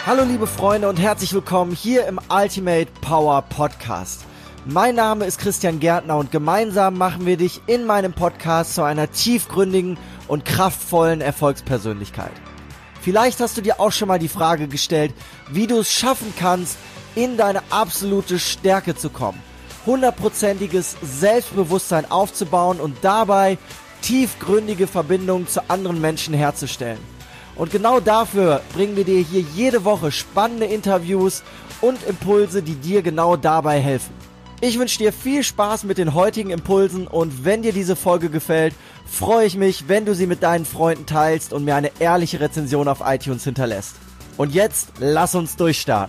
Hallo liebe Freunde und herzlich willkommen hier im Ultimate Power Podcast. Mein Name ist Christian Gärtner und gemeinsam machen wir dich in meinem Podcast zu einer tiefgründigen und kraftvollen Erfolgspersönlichkeit. Vielleicht hast du dir auch schon mal die Frage gestellt, wie du es schaffen kannst, in deine absolute Stärke zu kommen, 100%iges Selbstbewusstsein aufzubauen und dabei tiefgründige Verbindungen zu anderen Menschen herzustellen. Und genau dafür bringen wir dir hier jede Woche spannende Interviews und Impulse, die dir genau dabei helfen. Ich wünsche dir viel Spaß mit den heutigen Impulsen und wenn dir diese Folge gefällt, freue ich mich, wenn du sie mit deinen Freunden teilst und mir eine ehrliche Rezension auf iTunes hinterlässt. Und jetzt lass uns durchstarten.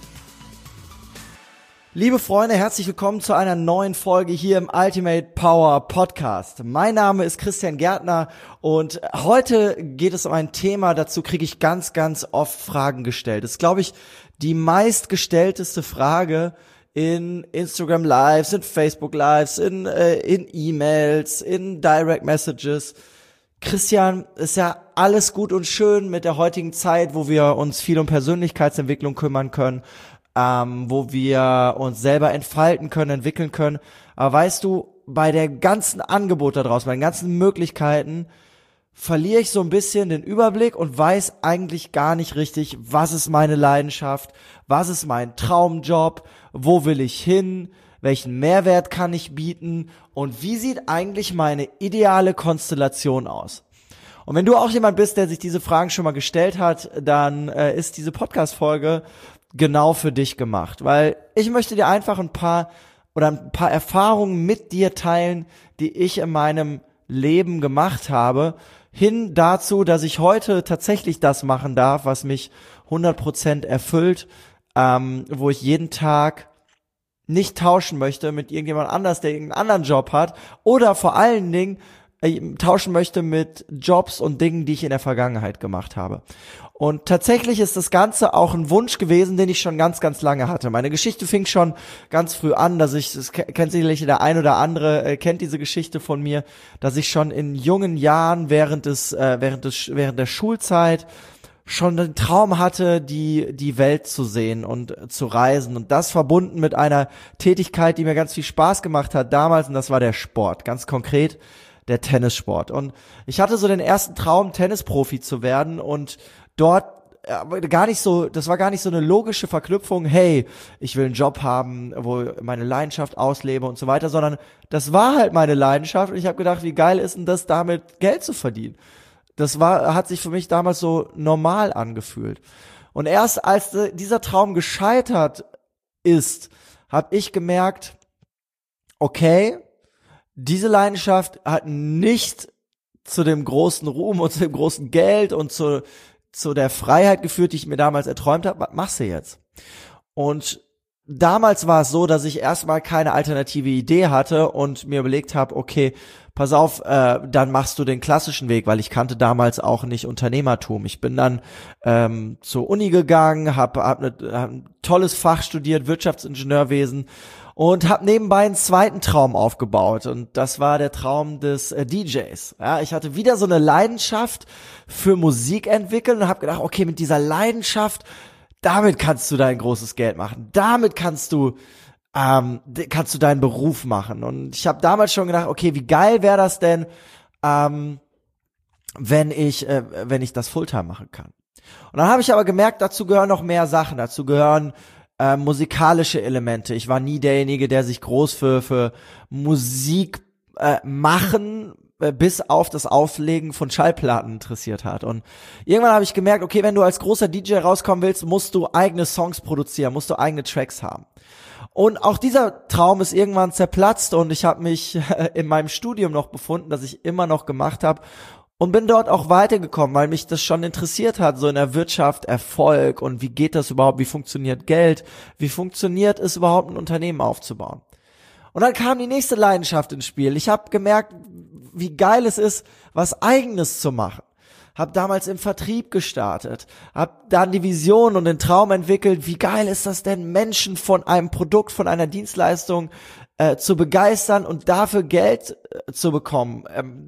Liebe Freunde, herzlich willkommen zu einer neuen Folge hier im Ultimate Power Podcast. Mein Name ist Christian Gärtner und heute geht es um ein Thema, dazu kriege ich ganz oft Fragen gestellt. Das ist, glaube ich, die meistgestellteste Frage in Instagram Lives, in Facebook Lives, in E-Mails, in Direct Messages. Christian, ist ja alles gut und schön mit der heutigen Zeit, wo wir uns viel um Persönlichkeitsentwicklung kümmern können, wo wir uns selber entfalten können, entwickeln können. Aber weißt du, bei der ganzen Angebot da draußen, bei den ganzen Möglichkeiten, verliere ich so ein bisschen den Überblick und weiß eigentlich gar nicht richtig, was ist meine Leidenschaft, was ist mein Traumjob, wo will ich hin, welchen Mehrwert kann ich bieten und wie sieht eigentlich meine ideale Konstellation aus? Und wenn du auch jemand bist, der sich diese Fragen schon mal gestellt hat, dann ist diese Podcast-Folge genau für dich gemacht, weil ich möchte dir einfach ein paar Erfahrungen mit dir teilen, die ich in meinem Leben gemacht habe, hin dazu, dass ich heute tatsächlich das machen darf, was mich 100% erfüllt, wo ich jeden Tag nicht tauschen möchte mit irgendjemand anders, der irgendeinen anderen Job hat, oder vor allen Dingen tauschen möchte mit Jobs und Dingen, die ich in der Vergangenheit gemacht habe. Und tatsächlich ist das Ganze auch ein Wunsch gewesen, den ich schon ganz lange hatte. Meine Geschichte fing schon ganz früh an, das kennt sicherlich der ein oder andere, kennt diese Geschichte von mir, dass ich schon in jungen Jahren während der Schulzeit schon den Traum hatte, die Welt zu sehen und zu reisen. Und das verbunden mit einer Tätigkeit, die mir ganz viel Spaß gemacht hat damals, und das war der Sport, ganz konkret der Tennissport. Und ich hatte so den ersten Traum, Tennisprofi zu werden, und dort das war gar nicht so eine logische Verknüpfung, hey, ich will einen Job haben, wo meine Leidenschaft auslebe und so weiter, sondern das war halt meine Leidenschaft und ich habe gedacht, wie geil ist denn das, damit Geld zu verdienen? Hat sich für mich damals so normal angefühlt. Und erst als dieser Traum gescheitert ist, habe ich gemerkt, okay, diese Leidenschaft hat nicht zu dem großen Ruhm und zu dem großen Geld und zu der Freiheit geführt, die ich mir damals erträumt habe. Was machst du jetzt? Und damals war es so, dass ich erstmal keine alternative Idee hatte und mir überlegt habe, okay, pass auf, dann machst du den klassischen Weg, weil ich kannte damals auch nicht Unternehmertum. Ich bin dann zur Uni gegangen, hab ein tolles Fach studiert, Wirtschaftsingenieurwesen, und habe nebenbei einen zweiten Traum aufgebaut, und das war der Traum des DJs. Ja, ich hatte wieder so eine Leidenschaft für Musik entwickelt und habe gedacht, okay, mit dieser Leidenschaft, damit kannst du dein großes Geld machen. Damit kannst du deinen Beruf machen. Und ich habe damals schon gedacht, okay, wie geil wäre das denn, wenn ich das Fulltime machen kann. Und dann habe ich aber gemerkt, dazu gehören noch mehr Sachen. Dazu gehören musikalische Elemente. Ich war nie derjenige, der sich groß für Musik machen bis auf das Auflegen von Schallplatten interessiert hat. Und irgendwann habe ich gemerkt, okay, wenn du als großer DJ rauskommen willst, musst du eigene Songs produzieren, musst du eigene Tracks haben. Und auch dieser Traum ist irgendwann zerplatzt, und ich habe mich in meinem Studium noch befunden, das ich immer noch gemacht habe, und bin dort auch weitergekommen, weil mich das schon interessiert hat, so in der Wirtschaft, Erfolg, und wie geht das überhaupt, wie funktioniert Geld, wie funktioniert es überhaupt, ein Unternehmen aufzubauen. Und dann kam die nächste Leidenschaft ins Spiel. Ich habe gemerkt, wie geil es ist, was Eigenes zu machen. habe damals im Vertrieb gestartet, habe dann die Vision und den Traum entwickelt, wie geil ist das denn, Menschen von einem Produkt, von einer Dienstleistung zu begeistern und dafür Geld zu bekommen,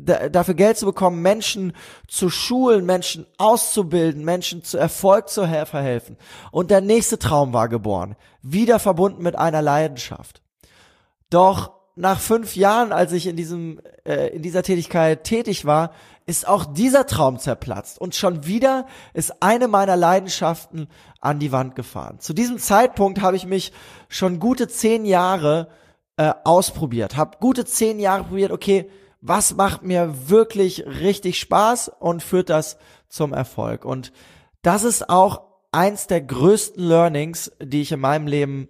Menschen zu schulen, Menschen auszubilden, Menschen zu Erfolg zu verhelfen. Und der nächste Traum war geboren, wieder verbunden mit einer Leidenschaft. Doch nach 5 Jahren, als ich in dieser Tätigkeit tätig war, ist auch dieser Traum zerplatzt und schon wieder ist eine meiner Leidenschaften an die Wand gefahren. Zu diesem Zeitpunkt habe ich mich schon gute 10 Jahre ausprobiert, habe gute 10 Jahre probiert, okay, was macht mir wirklich richtig Spaß und führt das zum Erfolg? Und das ist auch eins der größten Learnings, die ich in meinem Leben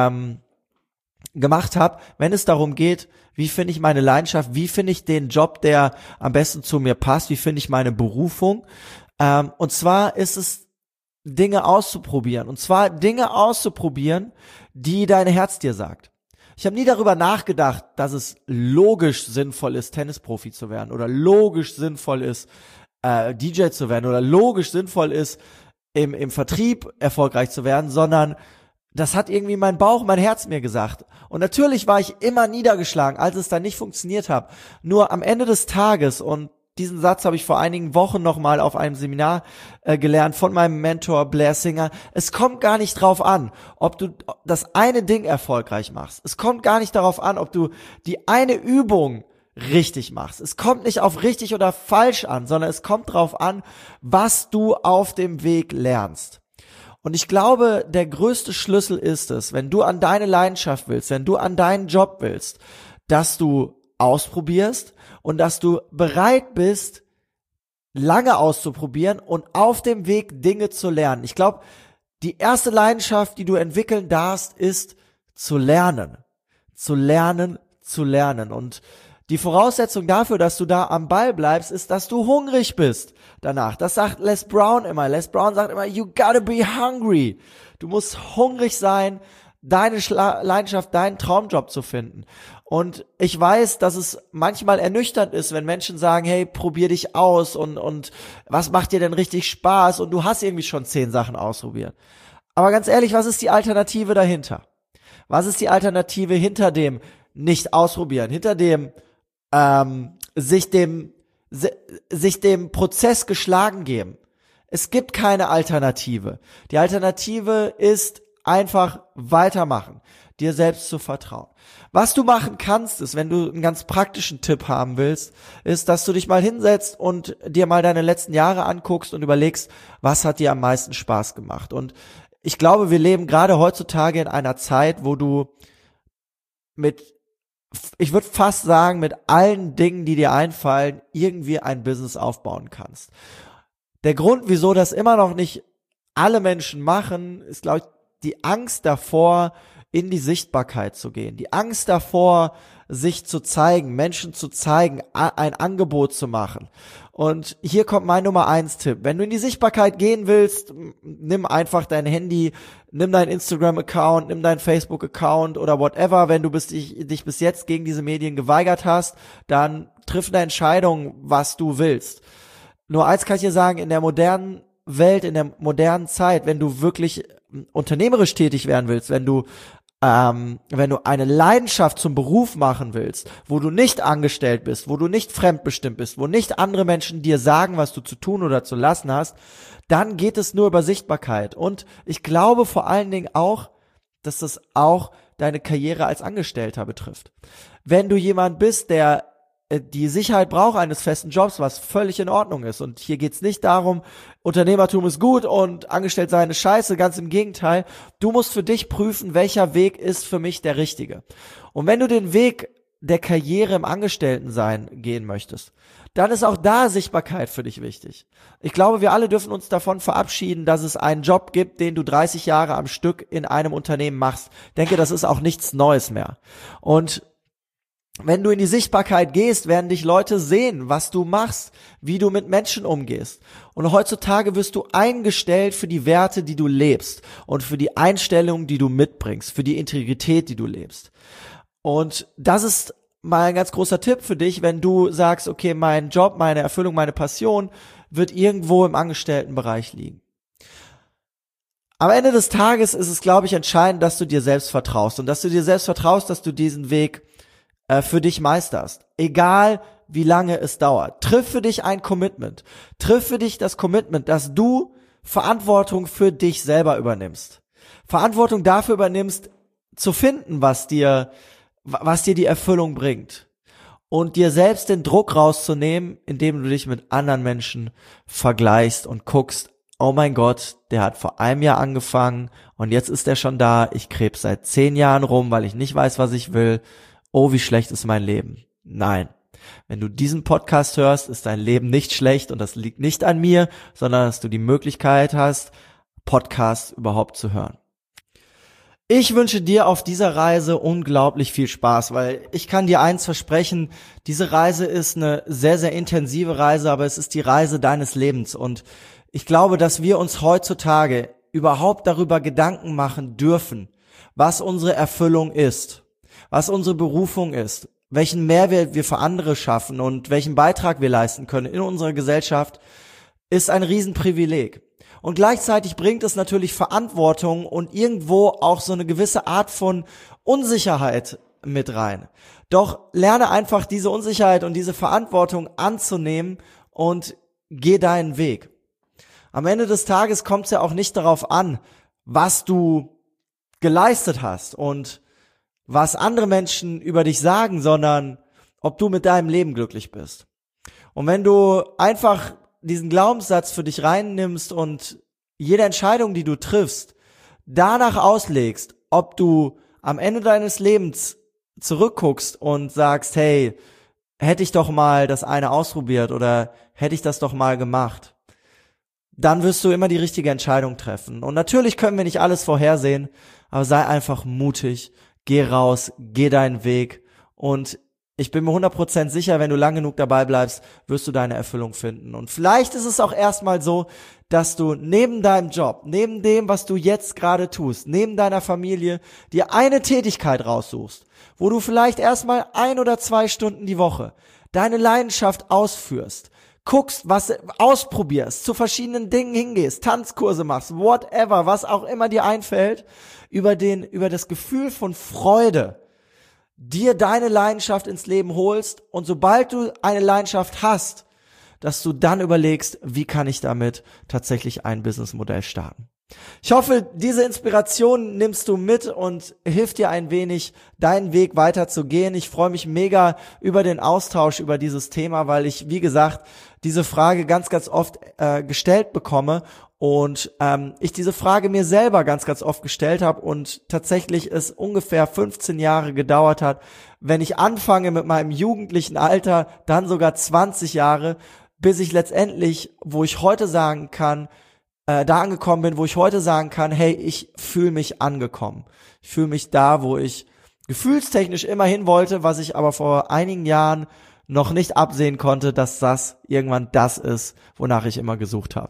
gemacht habe, wenn es darum geht, wie finde ich meine Leidenschaft, wie finde ich den Job, der am besten zu mir passt, wie finde ich meine Berufung. Und zwar ist es Dinge auszuprobieren. Und zwar Dinge auszuprobieren, die dein Herz dir sagt. Ich habe nie darüber nachgedacht, dass es logisch sinnvoll ist, Tennisprofi zu werden oder logisch sinnvoll ist, DJ zu werden oder logisch sinnvoll ist, im Vertrieb erfolgreich zu werden, sondern das hat irgendwie mein Bauch, mein Herz mir gesagt. Und natürlich war ich immer niedergeschlagen, als es dann nicht funktioniert hat. Nur am Ende des Tages, und diesen Satz habe ich vor einigen Wochen nochmal auf einem Seminar gelernt von meinem Mentor Blair Singer. Es kommt gar nicht drauf an, ob du das eine Ding erfolgreich machst. Es kommt gar nicht darauf an, ob du die eine Übung richtig machst. Es kommt nicht auf richtig oder falsch an, sondern es kommt drauf an, was du auf dem Weg lernst. Und ich glaube, der größte Schlüssel ist es, wenn du an deine Leidenschaft willst, wenn du an deinen Job willst, dass du ausprobierst und dass du bereit bist, lange auszuprobieren und auf dem Weg Dinge zu lernen. Ich glaube, die erste Leidenschaft, die du entwickeln darfst, ist zu lernen. Zu lernen, zu lernen. Und die Voraussetzung dafür, dass du da am Ball bleibst, ist, dass du hungrig bist danach. Das sagt Les Brown immer. Les Brown sagt immer, you gotta be hungry. Du musst hungrig sein, deine Leidenschaft, deinen Traumjob zu finden. Und ich weiß, dass es manchmal ernüchternd ist, wenn Menschen sagen, hey, probier dich aus und was macht dir denn richtig Spaß? Und du hast irgendwie schon 10 Sachen ausprobiert. Aber ganz ehrlich, was ist die Alternative dahinter? Was ist die Alternative hinter dem nicht ausprobieren, hinter dem sich dem Prozess geschlagen geben? Es gibt keine Alternative. Die Alternative ist einfach weitermachen, dir selbst zu vertrauen. Was du machen kannst, ist, wenn du einen ganz praktischen Tipp haben willst, ist, dass du dich mal hinsetzt und dir mal deine letzten Jahre anguckst und überlegst, was hat dir am meisten Spaß gemacht. Und ich glaube, wir leben gerade heutzutage in einer Zeit, wo du ich würde fast sagen, mit allen Dingen, die dir einfallen, irgendwie ein Business aufbauen kannst. Der Grund, wieso das immer noch nicht alle Menschen machen, ist, glaube ich, die Angst davor, in die Sichtbarkeit zu gehen. Die Angst davor, sich zu zeigen, Menschen zu zeigen, ein Angebot zu machen. Und hier kommt mein Nummer 1 Tipp. Wenn du in die Sichtbarkeit gehen willst, nimm einfach dein Handy, nimm deinen Instagram-Account, nimm deinen Facebook-Account oder whatever. Wenn du dich bis jetzt gegen diese Medien geweigert hast, dann triff eine Entscheidung, was du willst. Nur eins kann ich dir sagen, in der modernen Welt, in der modernen Zeit, wenn du wirklich unternehmerisch tätig werden willst, wenn du eine Leidenschaft zum Beruf machen willst, wo du nicht angestellt bist, wo du nicht fremdbestimmt bist, wo nicht andere Menschen dir sagen, was du zu tun oder zu lassen hast, dann geht es nur über Sichtbarkeit. Und ich glaube vor allen Dingen auch, dass das auch deine Karriere als Angestellter betrifft. Wenn du jemand bist, der die Sicherheit braucht eines festen Jobs, was völlig in Ordnung ist. Und hier geht's nicht darum, Unternehmertum ist gut und Angestelltsein ist scheiße, ganz im Gegenteil. Du musst für dich prüfen, welcher Weg ist für mich der richtige. Und wenn du den Weg der Karriere im Angestelltensein gehen möchtest, dann ist auch da Sichtbarkeit für dich wichtig. Ich glaube, wir alle dürfen uns davon verabschieden, dass es einen Job gibt, den du 30 Jahre am Stück in einem Unternehmen machst. Ich denke, das ist auch nichts Neues mehr. Und wenn du in die Sichtbarkeit gehst, werden dich Leute sehen, was du machst, wie du mit Menschen umgehst. Und heutzutage wirst du eingestellt für die Werte, die du lebst und für die Einstellung, die du mitbringst, für die Integrität, die du lebst. Und das ist mal ein ganz großer Tipp für dich, wenn du sagst, okay, mein Job, meine Erfüllung, meine Passion wird irgendwo im Angestelltenbereich liegen. Am Ende des Tages ist es, glaube ich, entscheidend, dass du dir selbst vertraust und dass du dir selbst vertraust, dass du diesen Weg für dich meisterst. Egal, wie lange es dauert. Triff für dich ein Commitment. Triff für dich das Commitment, dass du Verantwortung für dich selber übernimmst. Verantwortung dafür übernimmst, zu finden, was dir die Erfüllung bringt. Und dir selbst den Druck rauszunehmen, indem du dich mit anderen Menschen vergleichst und guckst, oh mein Gott, der hat vor einem Jahr angefangen und jetzt ist er schon da. Ich krebs seit 10 Jahren rum, weil ich nicht weiß, was ich will. Oh, wie schlecht ist mein Leben. Nein. Wenn du diesen Podcast hörst, ist dein Leben nicht schlecht und das liegt nicht an mir, sondern dass du die Möglichkeit hast, Podcasts überhaupt zu hören. Ich wünsche dir auf dieser Reise unglaublich viel Spaß, weil ich kann dir eins versprechen, diese Reise ist eine sehr, sehr intensive Reise, aber es ist die Reise deines Lebens und ich glaube, dass wir uns heutzutage überhaupt darüber Gedanken machen dürfen, was unsere Erfüllung ist, was unsere Berufung ist, welchen Mehrwert wir für andere schaffen und welchen Beitrag wir leisten können in unserer Gesellschaft, ist ein Riesenprivileg. Und gleichzeitig bringt es natürlich Verantwortung und irgendwo auch so eine gewisse Art von Unsicherheit mit rein. Doch lerne einfach diese Unsicherheit und diese Verantwortung anzunehmen und geh deinen Weg. Am Ende des Tages kommt es ja auch nicht darauf an, was du geleistet hast und was andere Menschen über dich sagen, sondern ob du mit deinem Leben glücklich bist. Und wenn du einfach diesen Glaubenssatz für dich reinnimmst und jede Entscheidung, die du triffst, danach auslegst, ob du am Ende deines Lebens zurückguckst und sagst, hey, hätte ich doch mal das eine ausprobiert oder hätte ich das doch mal gemacht, dann wirst du immer die richtige Entscheidung treffen. Und natürlich können wir nicht alles vorhersehen, aber sei einfach mutig, geh raus, geh deinen Weg und ich bin mir 100% sicher, wenn du lang genug dabei bleibst, wirst du deine Erfüllung finden. Und vielleicht ist es auch erstmal so, dass du neben deinem Job, neben dem, was du jetzt gerade tust, neben deiner Familie, dir eine Tätigkeit raussuchst, wo du vielleicht erstmal 1 oder 2 Stunden die Woche deine Leidenschaft ausführst, guckst, was ausprobierst, zu verschiedenen Dingen hingehst, Tanzkurse machst, whatever, was auch immer dir einfällt, über das Gefühl von Freude, dir deine Leidenschaft ins Leben holst und sobald du eine Leidenschaft hast, dass du dann überlegst, wie kann ich damit tatsächlich ein Businessmodell starten. Ich hoffe, diese Inspiration nimmst du mit und hilft dir ein wenig, deinen Weg weiterzugehen. Ich freue mich mega über den Austausch über dieses Thema, weil ich, wie gesagt, diese Frage ganz, ganz oft gestellt bekomme und ich diese Frage mir selber ganz, ganz oft gestellt habe und tatsächlich es ungefähr 15 Jahre gedauert hat, wenn ich anfange mit meinem jugendlichen Alter, dann sogar 20 Jahre, bis ich letztendlich, wo ich heute sagen kann, da angekommen bin, wo ich heute sagen kann, hey, ich fühle mich angekommen. Ich fühle mich da, wo ich gefühlstechnisch immer hin wollte, was ich aber vor einigen Jahren noch nicht absehen konnte, dass das irgendwann das ist, wonach ich immer gesucht habe.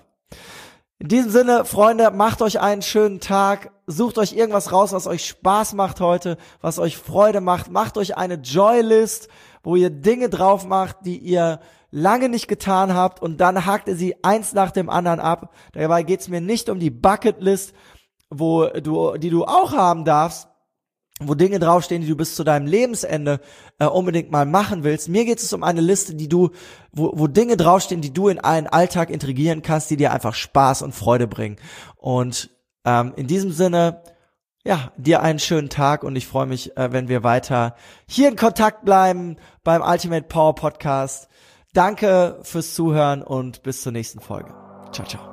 In diesem Sinne, Freunde, macht euch einen schönen Tag, sucht euch irgendwas raus, was euch Spaß macht heute, was euch Freude macht, macht euch eine Joy-List, wo ihr Dinge drauf macht, die ihr lange nicht getan habt und dann hakt ihr sie eins nach dem anderen ab. Dabei geht's mir nicht um die Bucketlist, die du auch haben darfst, wo Dinge draufstehen, die du bis zu deinem Lebensende unbedingt mal machen willst. Mir geht es um eine Liste, wo Dinge draufstehen, die du in einen Alltag integrieren kannst, die dir einfach Spaß und Freude bringen. Und in diesem Sinne, ja, dir einen schönen Tag und ich freue mich, wenn wir weiter hier in Kontakt bleiben beim Ultimate Power Podcast. Danke fürs Zuhören und bis zur nächsten Folge. Ciao, ciao.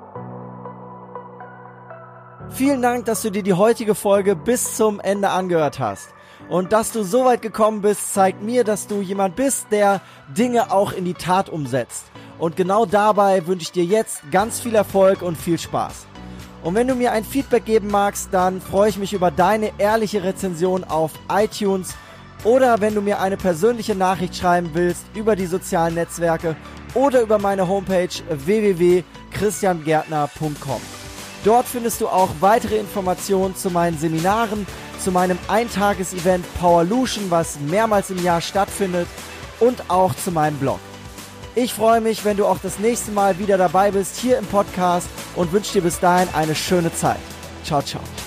Vielen Dank, dass du dir die heutige Folge bis zum Ende angehört hast. Und dass du so weit gekommen bist, zeigt mir, dass du jemand bist, der Dinge auch in die Tat umsetzt. Und genau dabei wünsche ich dir jetzt ganz viel Erfolg und viel Spaß. Und wenn du mir ein Feedback geben magst, dann freue ich mich über deine ehrliche Rezension auf iTunes oder wenn du mir eine persönliche Nachricht schreiben willst über die sozialen Netzwerke oder über meine Homepage www.christiangärtner.com. Dort findest du auch weitere Informationen zu meinen Seminaren, zu meinem Eintages-Event Powerlution, was mehrmals im Jahr stattfindet und auch zu meinem Blog. Ich freue mich, wenn du auch das nächste Mal wieder dabei bist hier im Podcast und wünsche dir bis dahin eine schöne Zeit. Ciao, ciao.